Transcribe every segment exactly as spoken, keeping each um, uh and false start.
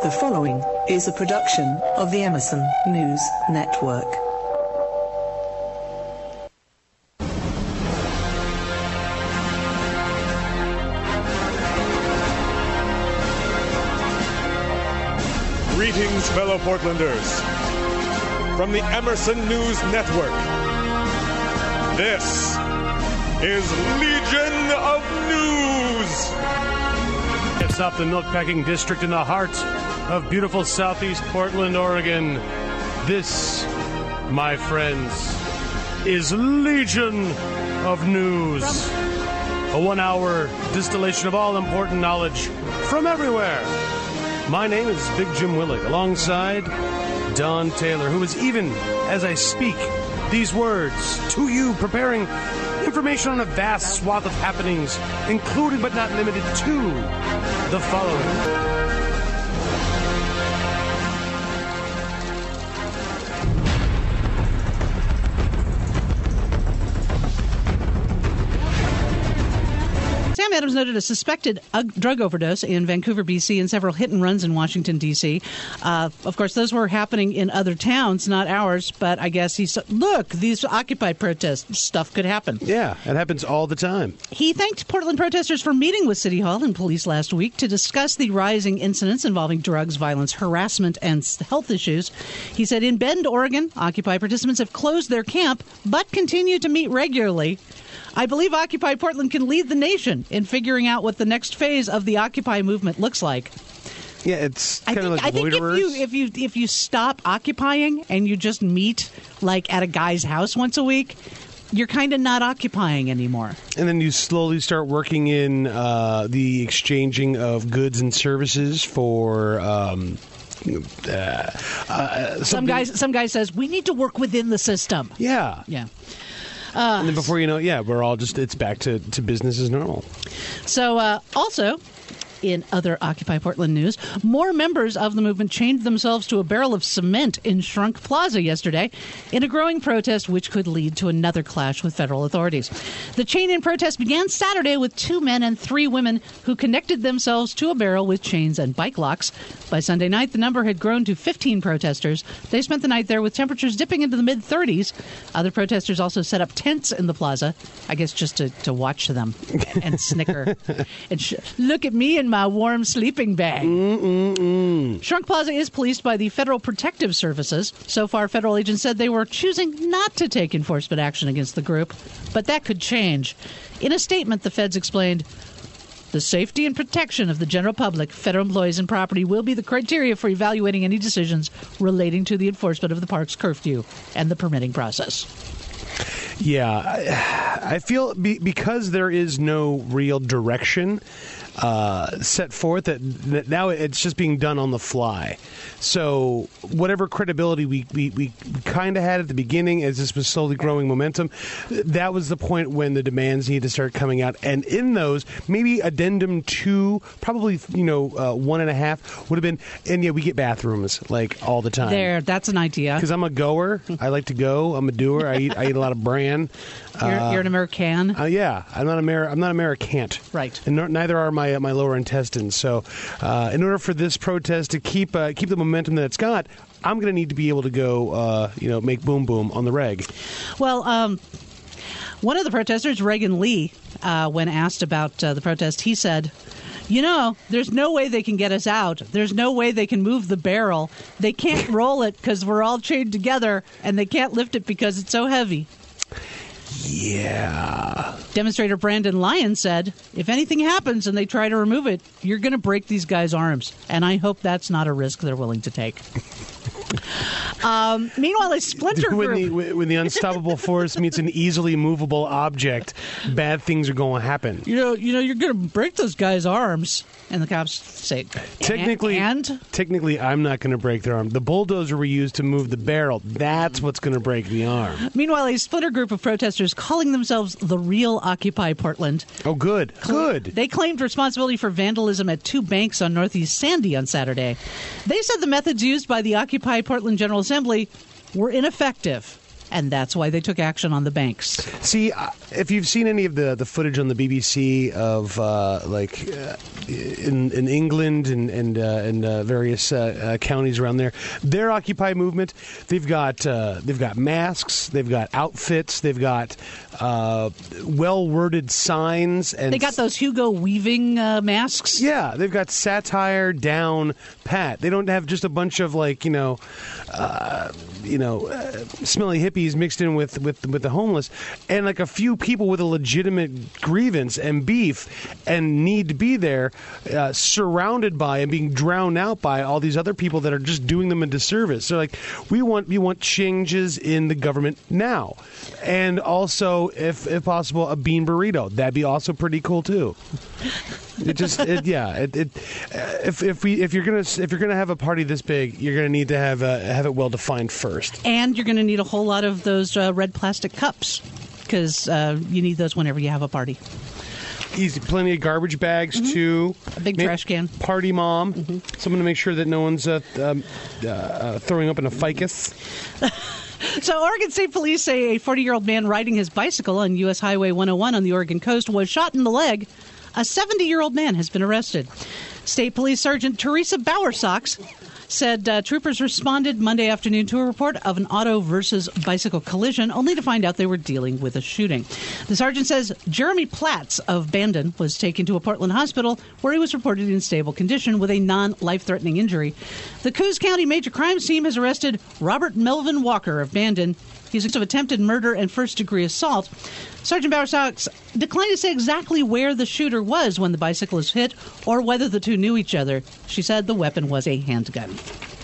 The following is a production of the Emerson News Network. Greetings, fellow Portlanders, from the Emerson News Network. This is Legion of News. It's up the milk-packing district in the heart of beautiful southeast Portland, Oregon. This, my friends, is Legion of News. A one-hour distillation of all important knowledge from everywhere. My name is Big Jim Willig, alongside Don Taylor, who is, even as I speak these words to you, preparing information on a vast swath of happenings, including but not limited to the following. Sam Adams noted a suspected uh, drug overdose in Vancouver, B C, and several hit-and-runs in Washington, D C. Uh, of course, those were happening in other towns, not ours, but I guess he said, look, these Occupy protests, stuff could happen. Yeah, it happens all the time. He thanked Portland protesters for meeting with City Hall and police last week to discuss the rising incidents involving drugs, violence, harassment, and health issues. He said, in Bend, Oregon, Occupy participants have closed their camp, but continue to meet regularly. I believe Occupy Portland can lead the nation in figuring out what the next phase of the Occupy movement looks like. Yeah, it's kind I of think, like I think loiterers. if you if you if you stop occupying and you just meet like at a guy's house once a week, you're kind of not occupying anymore. And then you slowly start working in uh, the exchanging of goods and services for. Um, uh, uh, some guys, some guy says we need to work within the system. Yeah, yeah. Uh, and then before you know it, yeah, we're all just, it's back to, to business as normal. So, uh, also, in other Occupy Portland news, more members of the movement chained themselves to a barrel of cement in Shrunk Plaza yesterday in a growing protest which could lead to another clash with federal authorities. The chain-in protest began Saturday with two men and three women who connected themselves to a barrel with chains and bike locks. By Sunday night, the number had grown to fifteen protesters. They spent the night there with temperatures dipping into the mid-thirties. Other protesters also set up tents in the plaza, I guess just to, to watch them and snicker. and sh- look at me and my warm sleeping bag. Mm-mm-mm. Shrunk Plaza is policed by the Federal Protective Services. So far, federal agents said they were choosing not to take enforcement action against the group, but that could change. In a statement, the feds explained, the safety and protection of the general public, federal employees, and property will be the criteria for evaluating any decisions relating to the enforcement of the park's curfew and the permitting process. Yeah, I, I feel be, because there is no real direction uh, set forth, that, that now it's just being done on the fly. So whatever credibility we, we, we kind of had at the beginning, as this was slowly growing momentum, that was the point when the demands needed to start coming out. And in those, maybe addendum two, probably, you know, uh, one and a half would have been, and yeah, we get bathrooms like all the time. There, that's an idea. Because I'm a goer. I like to go. I'm a doer. I eat I eat a lot of bran. You're, uh, you're an American. Uh, yeah, I'm not Amer- I'm not Americant. Right. And no, neither are my uh, my lower intestines. So, uh, in order for this protest to keep uh, keep the momentum that it's got, I'm going to need to be able to go, uh, you know, make boom boom on the reg. Well, um, one of the protesters, Reagan Lee, uh, when asked about uh, the protest, he said, you know, there's no way they can get us out. There's no way they can move the barrel. They can't roll it because we're all chained together, and they can't lift it because it's so heavy. Yeah. Demonstrator Brandon Lyon said, if anything happens and they try to remove it, you're going to break these guys' arms. And I hope that's not a risk they're willing to take. Um, meanwhile, a splinter when group... The, when the unstoppable force meets an easily movable object, bad things are going to happen. You know, you know, you're going to break those guys' arms. And the cops say, technically, and? technically, I'm not going to break their arm. The bulldozer we used to move the barrel, that's what's going to break the arm. Meanwhile, a splinter group of protesters calling themselves the Real Occupy Portland. Oh, good. Good. They claimed responsibility for vandalism at two banks on Northeast Sandy on Saturday. They said the methods used by the Occupy Portland General Assembly were ineffective. and that's why they took action on the banks. See, uh, if you've seen any of the, the footage on the B B C of uh, like uh, in in England and and uh, and uh, various uh, uh, counties around there, their Occupy movement, they've got uh, they've got masks, they've got outfits, they've got uh, well worded signs, and They got those Hugo Weaving uh, masks. yeah, they've got satire down pat. They don't have just a bunch of like you know, uh, you know, uh, smelly hippies mixed in with, with with the homeless, and like a few people with a legitimate grievance and beef and need to be there, uh, surrounded by and being drowned out by all these other people that are just doing them a disservice. So like, we want we want changes in the government now, and also if if possible a bean burrito. That'd be also pretty cool too. It just, it, yeah. It, it, if if we if you're gonna if you're gonna have a party this big, you're gonna need to have uh, have it well defined first. And you're going to need a whole lot of those uh, red plastic cups, because uh, you need those whenever you have a party. Easy, plenty of garbage bags Mm-hmm. too. A big Maybe trash can. Party mom. Mm-hmm. Someone to make sure that no one's uh, um, uh, throwing up in a ficus. So Oregon State Police say a forty-year-old man riding his bicycle on U S Highway one oh one on the Oregon coast was shot in the leg. A seventy-year-old man has been arrested. State Police Sergeant Teresa Bowersox said uh, troopers responded Monday afternoon to a report of an auto versus bicycle collision, only to find out they were dealing with a shooting. The sergeant says Jeremy Platts of Bandon was taken to a Portland hospital where he was reported in stable condition with a non-life-threatening injury. The Coos County Major Crimes Team has arrested Robert Melvin Walker of Bandon. He's accused of attempted murder and first-degree assault. Sergeant Bowersox declined to say exactly where the shooter was when the bicyclist hit or whether the two knew each other. She said the weapon was a handgun.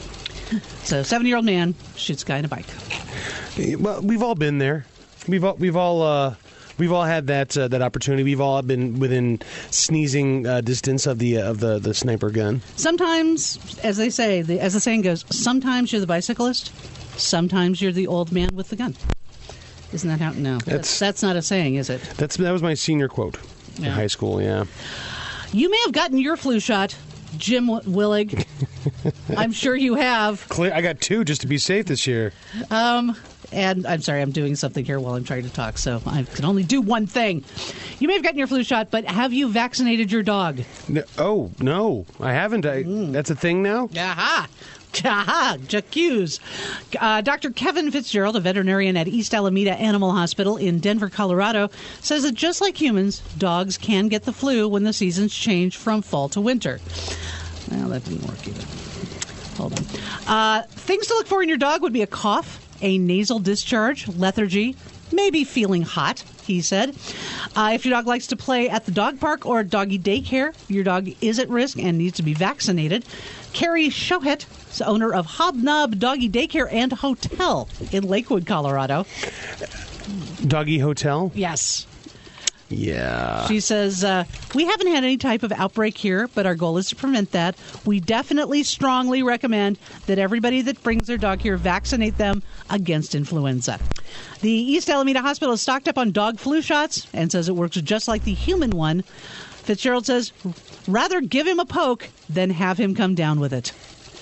So, seventy-year-old man shoots a guy in a bike. Well, we've all been there. We've all we've all uh, we've all had that uh, that opportunity. We've all been within sneezing uh, distance of the uh, of the, the sniper gun. Sometimes, as they say, the, as the saying goes, sometimes you're the bicyclist, sometimes you're the old man with the gun. Isn't that how? No, that's, that's, that's not a saying, is it? That's that was my senior quote in Yeah. high school. Yeah. You may have gotten your flu shot, Jim Willig. I'm sure you have. Clear. I got two just to be safe this year. Um, and I'm sorry, I'm doing something here while I'm trying to talk, so I can only do one thing. You may have gotten your flu shot, but have you vaccinated your dog? No, oh no, I haven't. I, Mm. That's a thing now. Aha! Aha! J'accuse. Uh, Doctor Kevin Fitzgerald, a veterinarian at East Alameda Animal Hospital in Denver, Colorado, says that just like humans, dogs can get the flu when the seasons change from fall to winter. Well, that didn't work either. Hold on. Uh, things to look for in your dog would be a cough, a nasal discharge, lethargy, maybe feeling hot, he said. Uh, if your dog likes to play at the dog park or doggy daycare, your dog is at risk and needs to be vaccinated. Carrie Shohet, owner of Hobnob Doggy Daycare and Hotel in Lakewood, Colorado. Doggy hotel. Yes. Yeah. She says, uh, we haven't had any type of outbreak here, but our goal is to prevent that. We definitely strongly recommend that everybody that brings their dog here vaccinate them against influenza. The East Alameda Hospital is stocked up on dog flu shots and says it works just like the human one. Fitzgerald says, rather give him a poke than have him come down with it.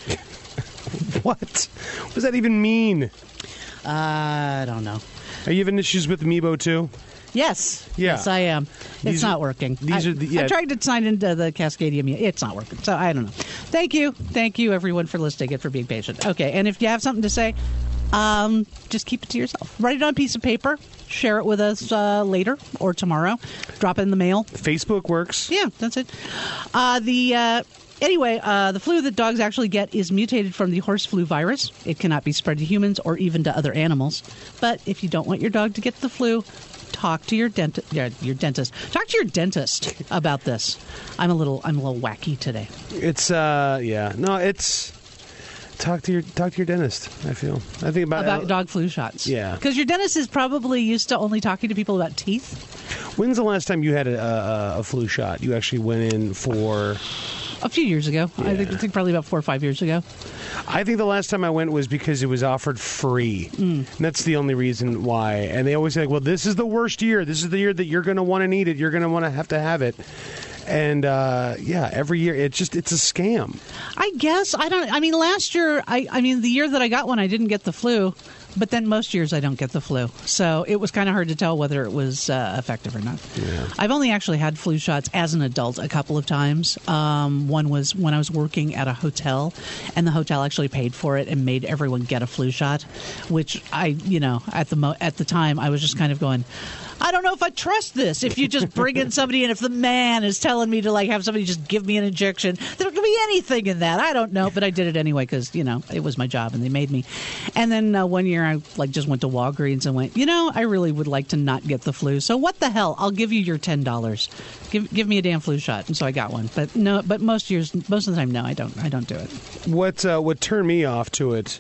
What? What does that even mean? Uh, I don't know. Are you having issues with Amiibo too? Yes. Yeah. Yes, I am. These it's are- not working. these I, are the- yeah. I tried to sign into the Cascadia. Mu- It's not working. So I don't know. Thank you. Thank you, everyone, for listening and for being patient. Okay. And if you have something to say, um, just keep it to yourself. Write it on a piece of paper. Share it with us uh, later or tomorrow. Drop it in the mail. Facebook works. Yeah, that's it. Uh, the uh, anyway, uh, the flu that dogs actually get is mutated from the horse flu virus. It cannot be spread to humans or even to other animals. But if you don't want your dog to get the flu, talk to your dentist. Yeah, your dentist. Talk to your dentist about this. I'm a little. I'm a little wacky today. It's uh yeah. No, it's talk to your talk to your dentist, I feel. I think about About dog flu shots. Yeah. Because your dentist is probably used to only talking to people about teeth. When's the last time you had a, a, a flu shot? You actually went in for A few years ago. I, think, I think probably about four or five years ago. I think the last time I went was because it was offered free. Mm. And that's the only reason why. And they always say, well, this is the worst year. This is the year that you're going to want to need it. You're going to want to have to have it. And, uh, yeah, every year, it's just, it's a scam. I guess. I don't, I mean, last year, I, I mean, the year that I got one, I didn't get the flu. but then most years I don't get the flu. So it was kind of hard to tell whether it was uh, effective or not. Yeah. I've only actually had flu shots as an adult a couple of times. Um, one was when I was working at a hotel, and the hotel actually paid for it and made everyone get a flu shot, which I, you know, at the mo- at the time I was just kind of going, I don't know if I trust this. If you just bring in somebody and if the man is telling me to like have somebody just give me an injection, there could be anything in that. I don't know, but I did it anyway because, you know, it was my job and they made me. And then uh, one year I like just went to Walgreens and went, you know, I really would like to not get the flu. So what the hell? I'll give you your ten dollars. Give give me a damn flu shot. And so I got one. But no, but most years, most of the time, no, I don't. I don't do it. What uh, what turned me off to it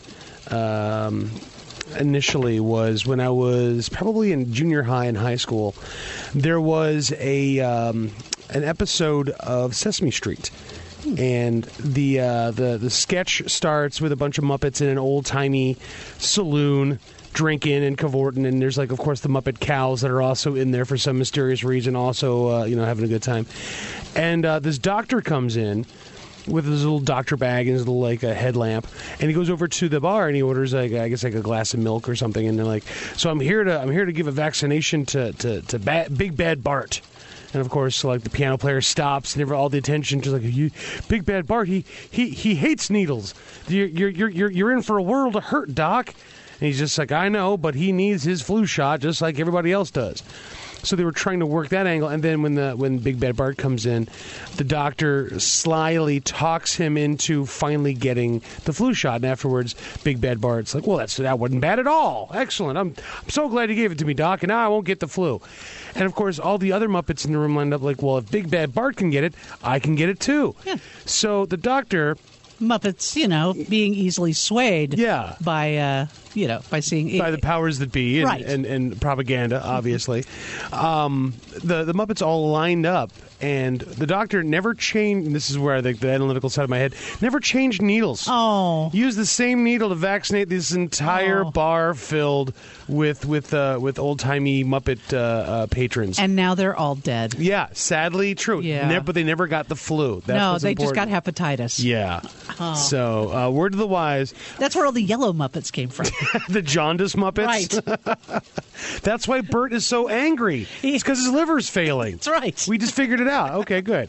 um, initially was when I was probably in junior high and high school. There was a um, an episode of Sesame Street. And the uh, the the sketch starts with a bunch of Muppets in an old timey saloon drinking and cavorting, and there's like, of course, the Muppet cows that are also in there for some mysterious reason, also uh, you know having a good time. And uh, this doctor comes in with his little doctor bag and his little like a headlamp, and he goes over to the bar and he orders like I guess like a glass of milk or something, and they're like, so I'm here to I'm here to give a vaccination to to to ba- Big Bad Bart. And of course, like the piano player stops, and all the attention just like, you, Big Bad Bart, he he he hates needles. You're you're you're you're in for a world of hurt, Doc. And he's just like, I know, but he needs his flu shot just like everybody else does. So they were trying to work that angle, and then when the when Big Bad Bart comes in, the doctor slyly talks him into finally getting the flu shot. And afterwards, Big Bad Bart's like, "Well, that's that wasn't bad at all. Excellent. I'm I'm so glad you gave it to me, Doc. And now I won't get the flu." And of course, all the other Muppets in the room lined up like, "Well, if Big Bad Bart can get it, I can get it too." Yeah. So the doctor. Muppets, you know, being easily swayed yeah. by, uh, you know, by seeing... By the powers that be and, right. and, and propaganda, obviously. um, the, the Muppets all lined up, and the doctor never changed... And this is where I think the analytical side of my head... Never changed needles. Oh. Used the same needle to vaccinate this entire oh. bar filled with with uh, with old-timey Muppet uh, uh, patrons. And now they're all dead. Yeah, sadly true. Yeah. Ne- but they never got the flu. That's no, what's they important. just got hepatitis. Yeah. Oh. So, uh, word to the wise. That's where all the yellow Muppets came from. The jaundice Muppets? Right. That's why Bert is so angry. It's because his liver's failing. That's right. We just figured it out. Okay, good.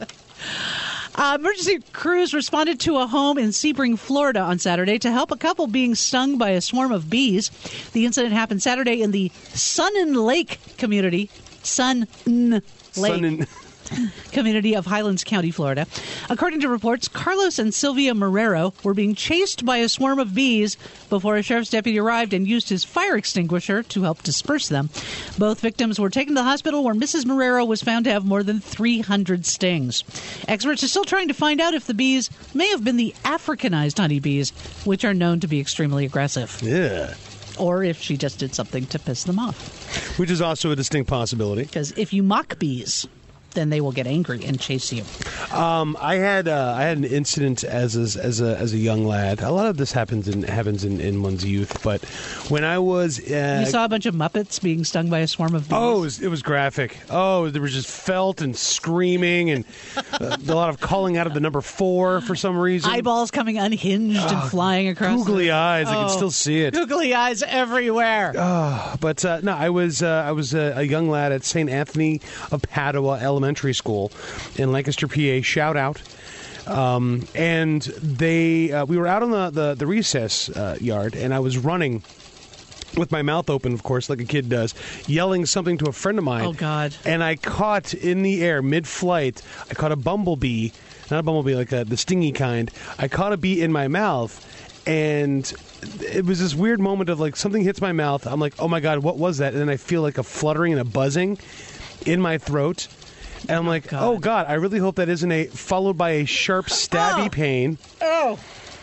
Uh, emergency crews responded to a home in Sebring, Florida on Saturday to help a couple being stung by a swarm of bees. The incident happened Saturday in the Sun Lake community. Sun Lake. Sun and- community of Highlands County, Florida. According to reports, Carlos and Sylvia Marrero were being chased by a swarm of bees before a sheriff's deputy arrived and used his fire extinguisher to help disperse them. Both victims were taken to the hospital where Missus Marrero was found to have more than three hundred stings. Experts are still trying to find out if the bees may have been the Africanized honeybees, which are known to be extremely aggressive. Yeah. Or if she just did something to piss them off. Which is also a distinct possibility. Because if you mock bees, then they will get angry and chase you. Um, I had uh, I had an incident as a, as a as a young lad. A lot of this happens in happens in, in one's youth, but when I was uh, you saw a bunch of Muppets being stung by a swarm of bees. Oh, it was, it was graphic. Oh, there was just felt and screaming and uh, a lot of calling out of the number four for some reason. Eyeballs coming unhinged oh, and flying across. Googly the... eyes. Oh, I can still see it. Googly eyes everywhere. Oh, but uh, no, I was uh, I was a, a young lad at Saint Anthony of Padua Elementary School in Lancaster, P A. Shout out. Um, and they, uh, we were out on the, the, the recess uh, yard, and I was running with my mouth open, of course, like a kid does, yelling something to a friend of mine. Oh, God. And I caught in the air, mid-flight, I caught a bumblebee, not a bumblebee, like a, the stingy kind. I caught a bee in my mouth, and it was this weird moment of, like, something hits my mouth. I'm like, oh, my God, what was that? And then I feel like a fluttering and a buzzing in my throat. And I'm like, God. oh, God, I really hope that isn't a, followed by a sharp stabby oh. pain. Oh.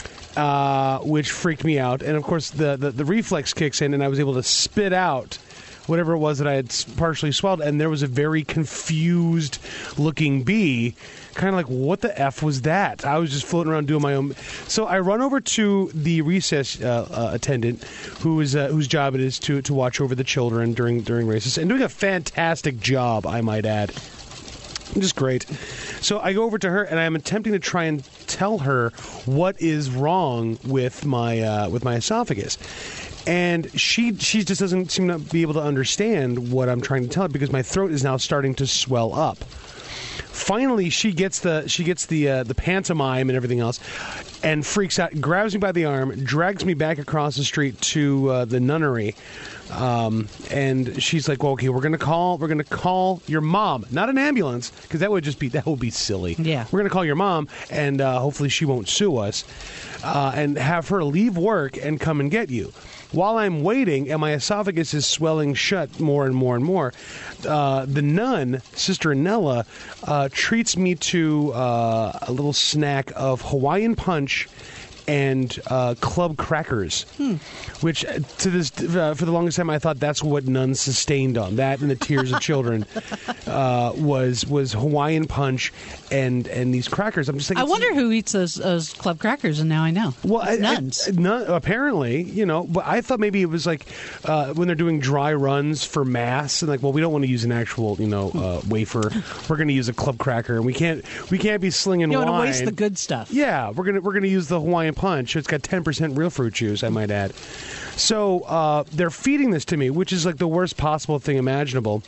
Uh, which freaked me out. And, of course, the, the, the reflex kicks in, and I was able to spit out whatever it was that I had partially swallowed. And there was a very confused-looking bee, kind of like, what the F was that? I was just floating around doing my own. So I run over to the recess uh, uh, attendant, who is uh, whose job it is to, to watch over the children during, during recess, and doing a fantastic job, I might add. Just great. So I go over to her, and I'm attempting to try and tell her what is wrong with my uh, with my esophagus. And she she just doesn't seem to be able to understand what I'm trying to tell her because my throat is now starting to swell up. Finally, she gets the she gets the uh, the pantomime and everything else, and freaks out, grabs me by the arm, drags me back across the street to uh, the nunnery, um, and she's like, "Well, okay, we're gonna call we're gonna call your mom, not an ambulance, because that would just be that would be silly. Yeah, we're gonna call your mom, and uh, hopefully she won't sue us, uh, and have her leave work and come and get you." While I'm waiting and my esophagus is swelling shut more and more and more, uh, the nun, Sister Nella, uh, treats me to uh, a little snack of Hawaiian Punch and uh, club crackers, hmm. which uh, to this uh, for the longest time I thought that's what nuns sustained on. That and the tears of children uh, was was Hawaiian Punch and and these crackers. I'm just thinking, I wonder who eats those, those club crackers, and now I know. Well, I, nuns. I, nun, apparently, you know. But I thought maybe it was like uh, when they're doing dry runs for mass, and like, well, we don't want to use an actual, you know, uh, wafer. We're going to use a club cracker, and we can't we can't be slinging you wine. You want to waste the good stuff. Yeah, we're gonna we're gonna use the Hawaiian Punch. It's got ten percent real fruit juice, I might add. So uh, they're feeding this to me, which is like the worst possible thing imaginable.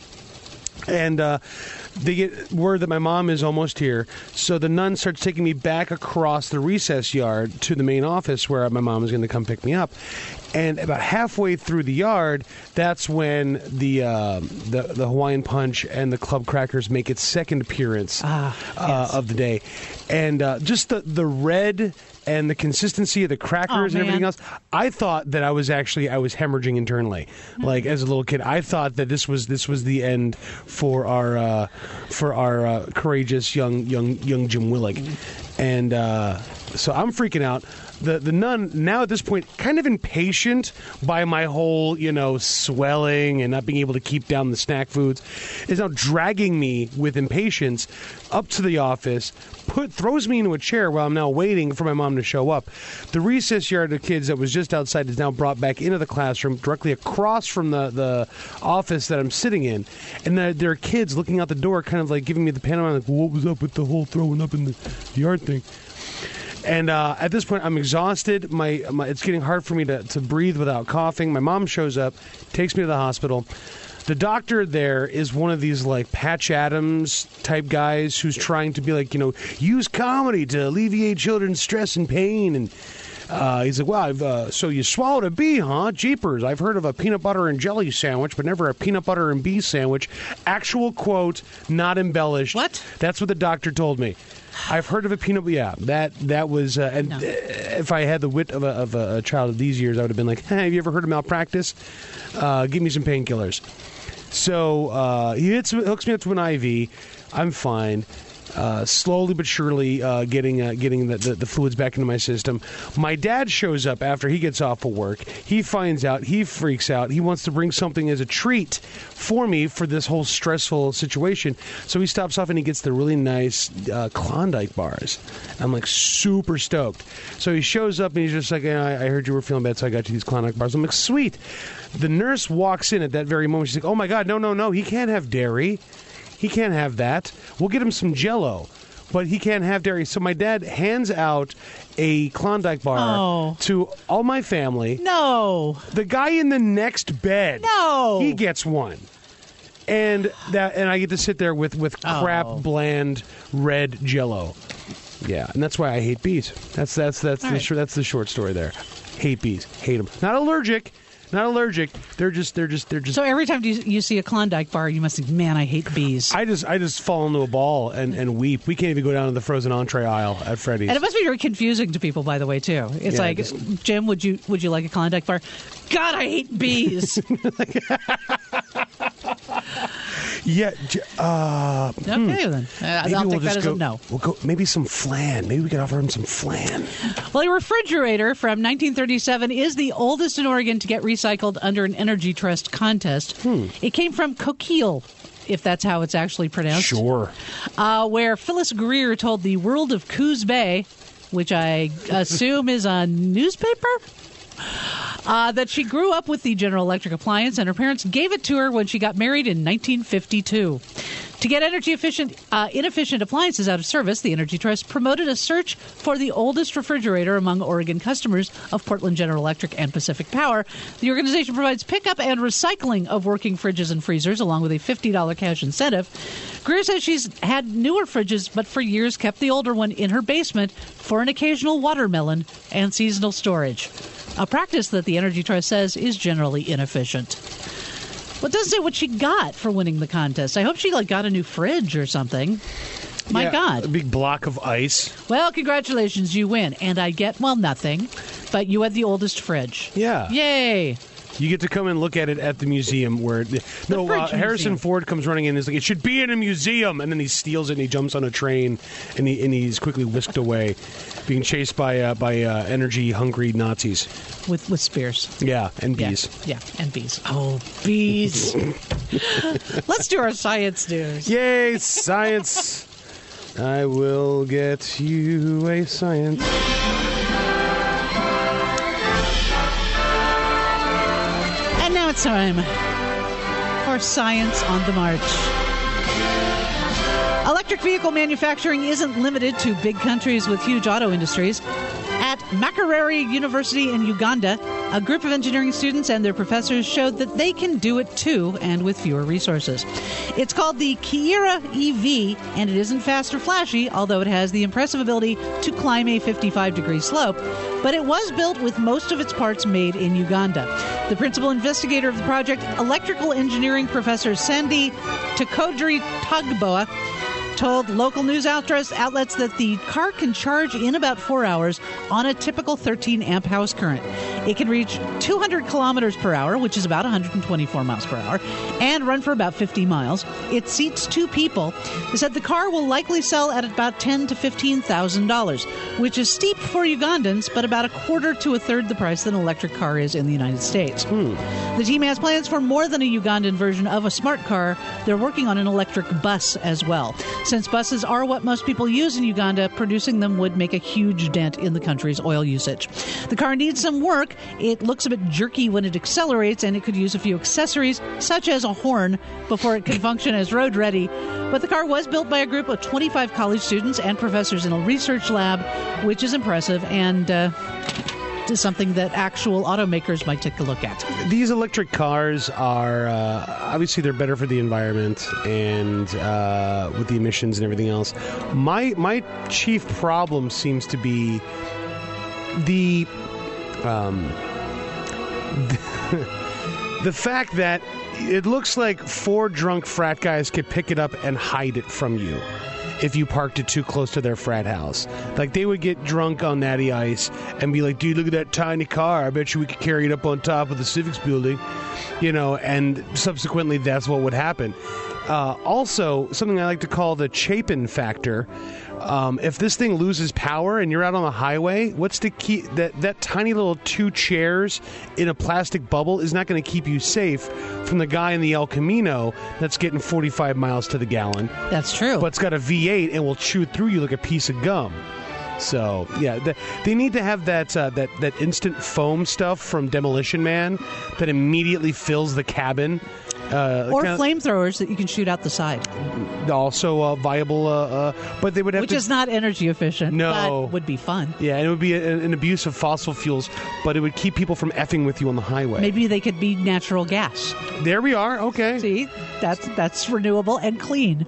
And uh, they get word that my mom is almost here. So the nun starts taking me back across the recess yard to the main office where my mom is going to come pick me up. And about halfway through the yard, that's when the uh, the, the Hawaiian Punch and the club crackers make its second appearance ah, uh, yes. of the day. And uh, just the, the red and the consistency of the crackers oh, and man. everything else, I thought that I was actually I was hemorrhaging internally. Like as a little kid, I thought that this was this was the end for our uh, for our uh, courageous young young young Jim Willig, and uh, so I'm freaking out. The the nun now at this point kind of impatient by my whole, you know, swelling and not being able to keep down the snack foods, is now dragging me with impatience up to the office, put throws me into a chair while I'm now waiting for my mom to show up. The recess yard of kids that was just outside is now brought back into the classroom directly across from the, the office that I'm sitting in. And there, there are kids looking out the door kind of like giving me the pantomime, like, what was up with the whole throwing up in the yard thing? And uh, at this point, I'm exhausted. My, my it's getting hard for me to, to breathe without coughing. My mom shows up, takes me to the hospital. The doctor there is one of these, like, Patch Adams type guys who's trying to be like, you know, use comedy to alleviate children's stress and pain. And uh, he's like, well, I've, uh, so you swallowed a bee, huh? Jeepers. I've heard of a peanut butter and jelly sandwich, but never a peanut butter and bee sandwich. Actual quote, not embellished. What? That's what the doctor told me. I've heard of a peanut. Yeah, that that was. Uh, and no. if I had the wit of a, of a child of these years, I would have been like, "Hey, have you ever heard of malpractice? Uh, give me some painkillers." So uh, he hits, hooks me up to an I V. I'm fine. Uh, slowly but surely uh, getting uh, getting the, the, the fluids back into my system. My dad shows up after he gets off of work. He finds out. He freaks out. He wants to bring something as a treat for me for this whole stressful situation. So he stops off and he gets the really nice uh, Klondike bars. I'm like super stoked. So he shows up and he's just like, I, I heard you were feeling bad, so I got you these Klondike bars. I'm like, sweet. The nurse walks in at that very moment. She's like, oh my God, no, no, no. He can't have dairy. He can't have that. We'll get him some Jell-O, but he can't have dairy. So my dad hands out a Klondike bar oh. to all my family. No. The guy in the next bed. No. He gets one. And that, and I get to sit there with, with crap, oh. bland, red Jell-O. Yeah, and that's why I hate bees. That's that's that's all the right. sh- that's the short story there. Hate bees. Hate them. Not allergic. Not allergic. They're just. They're just. They're just. So every time you, you see a Klondike bar, you must think, "Man, I hate bees." I just. I just fall into a ball and, and weep. We can't even go down to the frozen entree aisle at Freddy's. And it must be very confusing to people, by the way, too. It's Yeah, like, just- Jim, would you would you like a Klondike bar? God, I hate bees. Yeah. j- Uh, Okay, then. Uh, maybe I'll we'll take that just as go. a no. We'll go. Maybe some flan. Maybe we could offer him some flan. Well, a refrigerator from nineteen thirty-seven is the oldest in Oregon to get recycled under an Energy Trust contest. Hmm. It came from Coquille, if that's how it's actually pronounced. Sure. Uh, where Phyllis Greer told the World of Coos Bay, which I assume is a newspaper, uh, that she grew up with the General Electric appliance and her parents gave it to her when she got married in nineteen fifty-two. To get energy efficient, uh, inefficient appliances out of service, the Energy Trust promoted a search for the oldest refrigerator among Oregon customers of Portland General Electric and Pacific Power. The organization provides pickup and recycling of working fridges and freezers, along with a fifty dollars cash incentive. Greer says she's had newer fridges, but for years kept the older one in her basement for an occasional watermelon and seasonal storage, a practice that the Energy Trust says is generally inefficient. Well, it doesn't say what she got for winning the contest. I hope she like got a new fridge or something. My yeah, God. A big block of ice. Well, congratulations, you win. And I get, well, nothing, but you had the oldest fridge. Yeah. Yay. You get to come and look at it at the museum where... It, no, uh, Harrison museum. Ford comes running in and is like, it should be in a museum. And then he steals it and he jumps on a train and, he, and he's quickly whisked away, being chased by uh, by uh, energy-hungry Nazis. With with spears. Yeah, and bees. Yeah, yeah and bees. Oh, bees. Let's do our science news. Yay, science. I will get you a science. And now it's time for Science on the March. Electric vehicle manufacturing isn't limited to big countries with huge auto industries. At Makerere University in Uganda, a group of engineering students and their professors showed that they can do it too, and with fewer resources. It's called the Kiira E V, and it isn't fast or flashy, although it has the impressive ability to climb a fifty-five degree slope. But it was built with most of its parts made in Uganda. The principal investigator of the project, electrical engineering professor Sandy Takodri Tagboa, told local news outlets that the car can charge in about four hours on a typical thirteen amp house current. It can reach two hundred kilometers per hour, which is about one hundred twenty-four miles per hour, and run for about fifty miles. It seats two people. They said the car will likely sell at about ten thousand to fifteen thousand dollars, which is steep for Ugandans, but about a quarter to a third the price that an electric car is in the United States. Hmm. The team has plans for more than a Ugandan version of a smart car. They're working on an electric bus as well. Since buses are what most people use in Uganda, producing them would make a huge dent in the country's oil usage. The car needs some work. It looks a bit jerky when it accelerates, and it could use a few accessories, such as a horn, before it can function as road ready. But the car was built by a group of twenty-five college students and professors in a research lab, which is impressive and uh, is something that actual automakers might take a look at. These electric cars are, uh, obviously they're better for the environment and uh, with the emissions and everything else. My my chief problem seems to be the, um, the, the fact that it looks like four drunk frat guys could pick it up and hide it from you if you parked it too close to their frat house. Like, they would get drunk on Natty Ice and be like, dude, look at that tiny car. I bet you we could carry it up on top of the Civics building. You know, and subsequently that's what would happen. Uh, also, something I like to call the Chapin factor. Um, if this thing loses power and you're out on the highway, what's to keep that that tiny little two chairs in a plastic bubble is not going to keep you safe from the guy in the El Camino that's getting forty-five miles to the gallon. That's true. But it's got a V eight and will chew through you like a piece of gum. So yeah, the, they need to have that uh, that that instant foam stuff from Demolition Man that immediately fills the cabin. Uh, or kinda, flamethrowers that you can shoot out the side. Also uh, viable, uh, uh, but they would have Which to... is not energy efficient, no. but would be fun. Yeah, and it would be a, an abuse of fossil fuels, but it would keep people from effing with you on the highway. Maybe they could be natural gas. There we are, okay. See, that's, that's renewable and clean.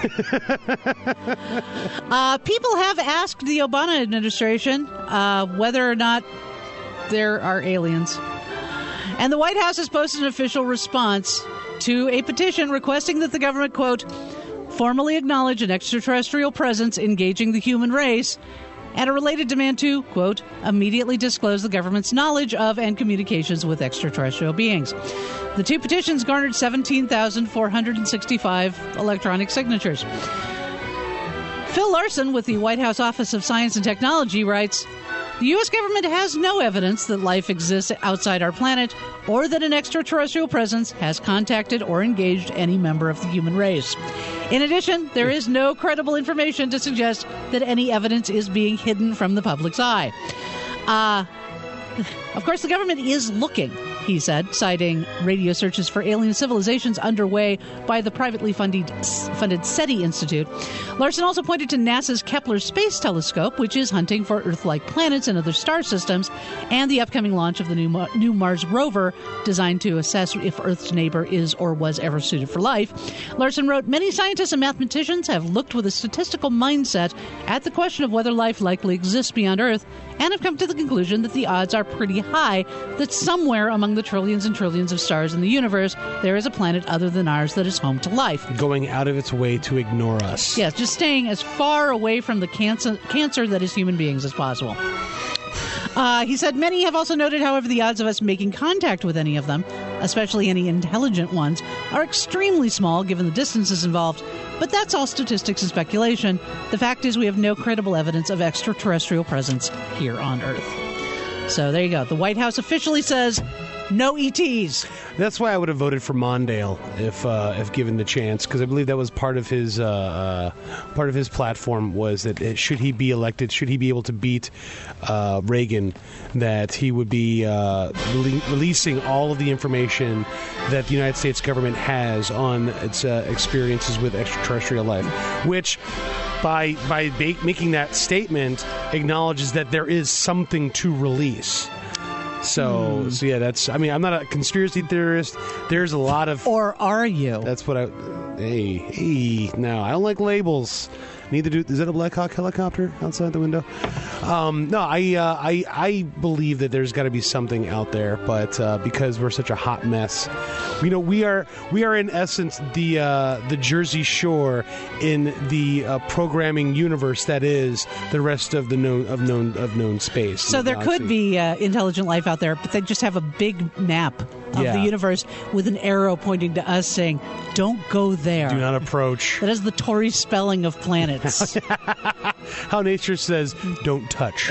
uh, people have asked the Obama administration uh, whether or not there are aliens. And the White House has posted an official response to a petition requesting that the government, quote, formally acknowledge an extraterrestrial presence engaging the human race, and a related demand to, quote, immediately disclose the government's knowledge of and communications with extraterrestrial beings. The two petitions garnered seventeen thousand four hundred sixty-five electronic signatures. Phil Larson with the White House Office of Science and Technology writes, the U S government has no evidence that life exists outside our planet or that an extraterrestrial presence has contacted or engaged any member of the human race. In addition, there is no credible information to suggest that any evidence is being hidden from the public's eye. Uh, of course, the government is looking. he said, citing radio searches for alien civilizations underway by the privately funded, funded SETI Institute. Larson also pointed to NASA's Kepler Space Telescope, which is hunting for Earth-like planets and other star systems, and the upcoming launch of the new, Mar- new Mars rover, designed to assess if Earth's neighbor is or was ever suited for life. Larson wrote, many scientists and mathematicians have looked with a statistical mindset at the question of whether life likely exists beyond Earth, and have come to the conclusion that the odds are pretty high that somewhere among the trillions and trillions of stars in the universe, there is a planet other than ours that is home to life. Going out of its way to ignore us. Yes, just staying as far away from the cancer, cancer that is human beings as possible. Uh, he said many have also noted, however, the odds of us making contact with any of them, especially any intelligent ones, are extremely small given the distances involved. But that's all statistics and speculation. The fact is we have no credible evidence of extraterrestrial presence here on Earth. So there you go. The White House officially says no E Ts. That's why I would have voted for Mondale if uh, if given the chance, because I believe that was part of his uh, uh, part of his platform was that it, should he be elected, should he be able to beat uh, Reagan, that he would be uh, rele- releasing all of the information that the United States government has on its uh, experiences with extraterrestrial life, which by by ba- making that statement acknowledges that there is something to release. So, mm. so yeah, that's, I mean, I'm not a conspiracy theorist. There's a lot of... Or are you? That's what I... Hey, hey, no, I don't like labels. Neither do... Is that a Black Hawk helicopter outside the window? Um, no, I, uh, I I believe that there's got to be something out there, but uh, because we're such a hot mess, you know, we are we are in essence the uh, the Jersey Shore in the uh, programming universe that is the rest of the known of known of known space. So there galaxy. could be uh, intelligent life out there, but they just have a big map of yeah. the universe with an arrow pointing to us saying, "Don't go there. Do not approach." That is the Tory spelling of planets. How nature says, "Don't touch."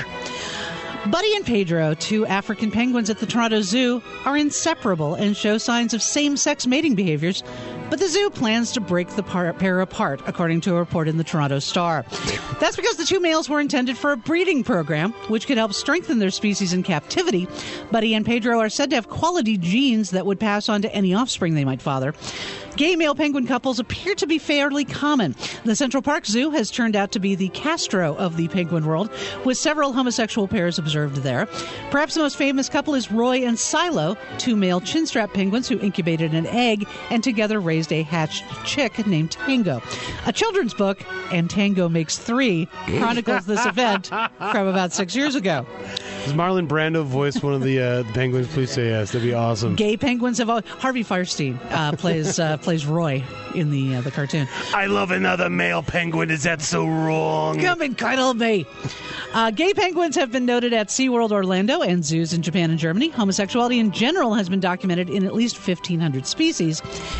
Buddy and Pedro, two African penguins at the Toronto Zoo, are inseparable and show signs of same-sex mating behaviors, but the zoo plans to break the par- pair apart, according to a report in the Toronto Star. That's because the two males were intended for a breeding program, which could help strengthen their species in captivity. Buddy and Pedro are said to have quality genes that would pass on to any offspring they might father. Gay male penguin couples appear to be fairly common. The Central Park Zoo has turned out to be the Castro of the penguin world, with several homosexual pairs observed there. Perhaps the most famous couple is Roy and Silo, two male chinstrap penguins who incubated an egg and together raised a hatched chick named Tango. A children's book, And Tango Makes Three, chronicles this event from about six years ago. Does Marlon Brando voice one of the uh, penguins? Please say yes. That'd be awesome. Gay penguins have... All- Harvey Fierstein uh, plays uh, plays Roy in the uh, the cartoon. I love another male penguin. Is that so wrong? Come and cuddle me. Uh, gay penguins have been noted at SeaWorld Orlando and zoos in Japan and Germany. Homosexuality in general has been documented in at least fifteen hundred species.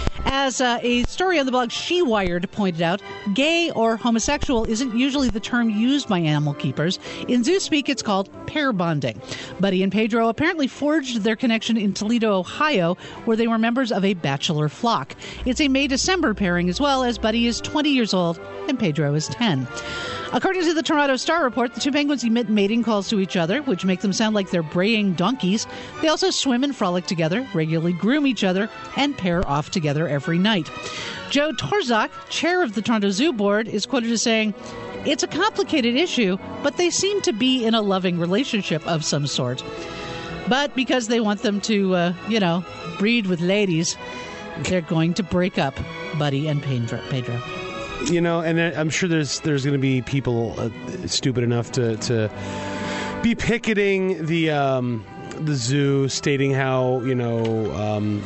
As uh, a story on the blog She Wired pointed out, gay or homosexual isn't usually the term used by animal keepers. In zoo speak, it's called pair bonding. Buddy and Pedro apparently forged their connection in Toledo, Ohio, where they were members of a bachelor flock. It's a May-December pairing as well, as Buddy is twenty years old and Pedro is ten. According to the Toronto Star report, the two penguins emit mating calls to each other, which make them sound like they're braying donkeys. They also swim and frolic together, regularly groom each other, and pair off together every night. Joe Torzak, chair of the Toronto Zoo Board, is quoted as saying, "It's a complicated issue, but they seem to be in a loving relationship of some sort. But because they want them to, uh, you know, breed with ladies, they're going to break up Buddy and Pedro." You know, and I'm sure there's there's going to be people uh, stupid enough to, to be picketing the um, the zoo, stating how, you know, um,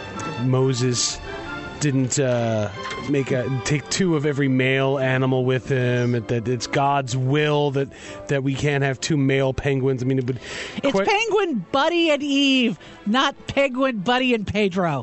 Moses didn't uh, make a take two of every male animal with him. That it's God's will that that we can't have two male penguins. I mean, it would. It's quite... Penguin Buddy and Eve, not Penguin Buddy and Pedro.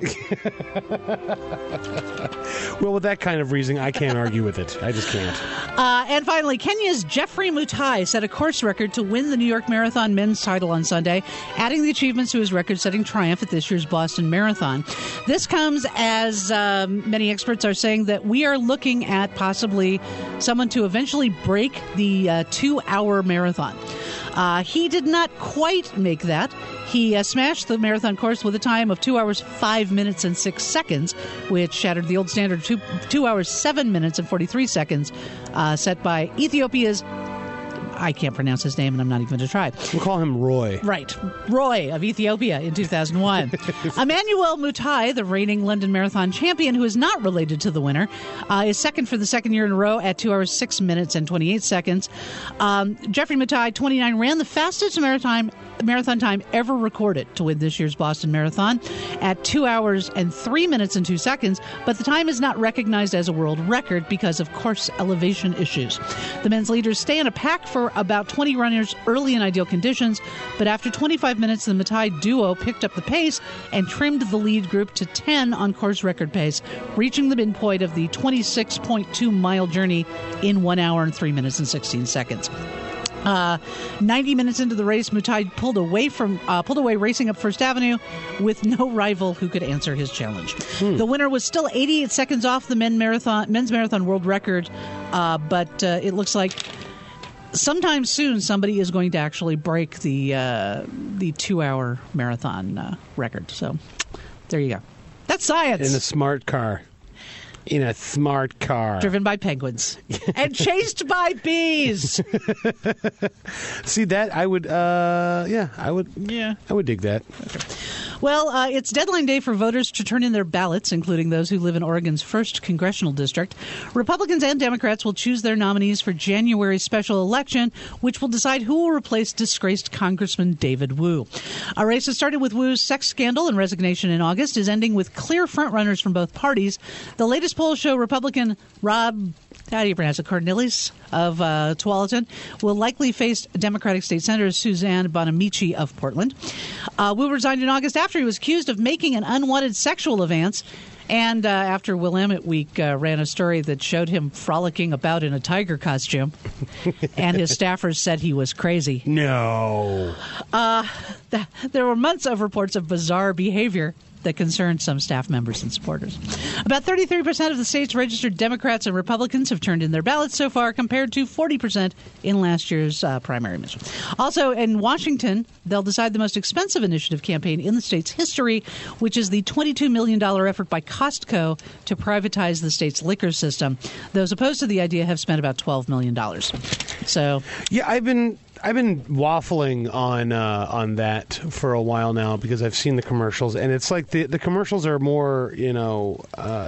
Well, with that kind of reasoning, I can't argue with it. I just can't. Uh, and finally, Kenya's Jeffrey Mutai set a course record to win the New York Marathon men's title on Sunday, adding the achievements to his record-setting triumph at this year's Boston Marathon. This comes as um, many experts are saying that we are looking at possibly someone to eventually break the uh, two-hour marathon. Uh, he did not quite make that. He uh, smashed the marathon course with a time of two hours, five minutes, and six seconds, which shattered the old standard of two, two hours, seven minutes, and forty-three seconds uh, set by Ethiopia's, I can't pronounce his name, and I'm not even going to try. We'll call him Roy. Right. Roy of Ethiopia in two thousand one. Emmanuel Mutai, the reigning London Marathon champion, who is not related to the winner, uh, is second for the second year in a row at two hours, six minutes, and twenty-eight seconds. Um, Jeffrey Mutai, twenty-nine, ran the fastest marathon marathon time ever recorded to win this year's Boston Marathon at two hours and three minutes and two seconds, but the time is not recognized as a world record because of course elevation issues. The men's leaders stay in a pack for about twenty runners early in ideal conditions, but after twenty-five minutes, the Mutai duo picked up the pace and trimmed the lead group to ten on course record pace, reaching the midpoint of the twenty-six point two mile journey in one hour and three minutes and sixteen seconds. Uh, ninety minutes into the race, Mutai pulled away from uh, pulled away racing up First Avenue with no rival who could answer his challenge. Hmm. The winner was still eighty-eight seconds off the men marathon, men's marathon world record, uh, but uh, it looks like sometime soon somebody is going to actually break the uh, the two-hour marathon uh, record. So there you go. That's science. In a smart car. In a smart car. Driven by penguins. And chased by bees. See, that I would, uh, yeah, I would, yeah, I would dig that. Okay. Well, uh, it's deadline day for voters to turn in their ballots, including those who live in Oregon's first congressional district. Republicans and Democrats will choose their nominees for January's special election, which will decide who will replace disgraced Congressman David Wu. A race that started with Wu's sex scandal and resignation in August is ending with clear frontrunners from both parties. The latest polls show Republican Rob, how do you pronounce it, Cornelius of uh, Tualatin will likely face Democratic State Senator Suzanne Bonamici of Portland. Uh, Wu resigned in August after he was accused of making an unwanted sexual advance, and uh, after Willamette Week uh, ran a story that showed him frolicking about in a tiger costume, and his staffers said he was crazy. No. Uh, th- there were months of reports of bizarre behavior that concerned some staff members and supporters. About thirty-three percent of the state's registered Democrats and Republicans have turned in their ballots so far, compared to forty percent in last year's uh, primary mission. Also, in Washington, they'll decide the most expensive initiative campaign in the state's history, which is the twenty-two million dollars effort by Costco to privatize the state's liquor system. Those opposed to the idea have spent about twelve million dollars. So, yeah, I've been I've been waffling on uh, on that for a while now because I've seen the commercials, and it's like the the commercials are more, you know, uh,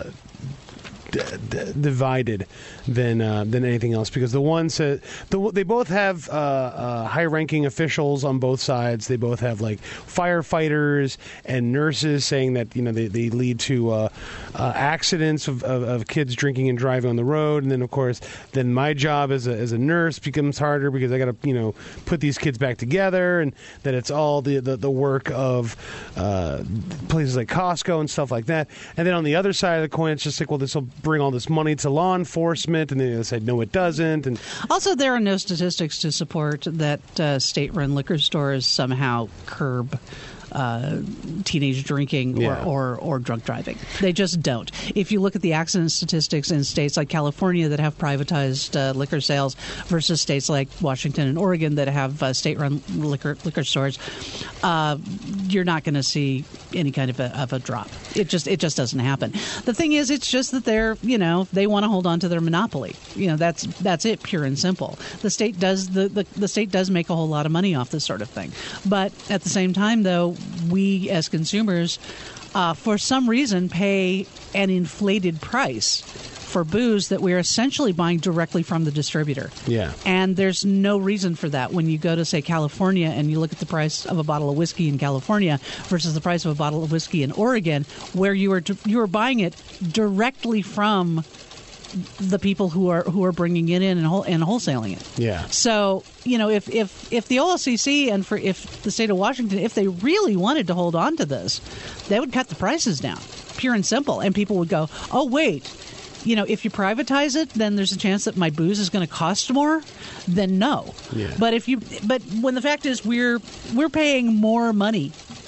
d- d- divided than uh, than anything else, because the ones that the, they both have uh, uh, high-ranking officials on both sides. They both have like firefighters and nurses saying that, you know, they, they lead to uh, uh, accidents of, of, of kids drinking and driving on the road, and then of course then my job as a as a nurse becomes harder because I got to, you know, put these kids back together, and that it's all the the, the work of uh, places like Costco and stuff like that. And then on the other side of the coin, it's just like, well, this will bring all this money to law enforcement. And then they said, no, it doesn't. And also, there are no statistics to support that uh, state-run liquor stores somehow curb uh, teenage drinking or, Yeah. or, or drunk driving. They just don't. If you look at the accident statistics in states like California that have privatized uh, liquor sales versus states like Washington and Oregon that have uh, state-run liquor liquor stores, uh, you're not going to see any kind of a, of a drop. It just it just doesn't happen. The thing is, it's just that they're, you know, they want to hold on to their monopoly. You know, that's that's it, pure and simple. The state does the, the, the state does make a whole lot of money off this sort of thing. But at the same time, though, we as consumers, uh, for some reason, pay an inflated price for booze that we're essentially buying directly from the distributor. Yeah. And there's no reason for that. When you go to, say, California and you look at the price of a bottle of whiskey in California versus the price of a bottle of whiskey in Oregon, where you are you are buying it directly from the people who are who are bringing it in and, whole, and wholesaling it. Yeah. So, you know, if, if, if the O L C C and for if the state of Washington, if they really wanted to hold on to this, they would cut the prices down, pure and simple. And people would go, oh, wait, you know, if you privatize it, then there's a chance that my booze is going to cost more. Then no. Yeah. But if you, but when the fact is we're we're paying more money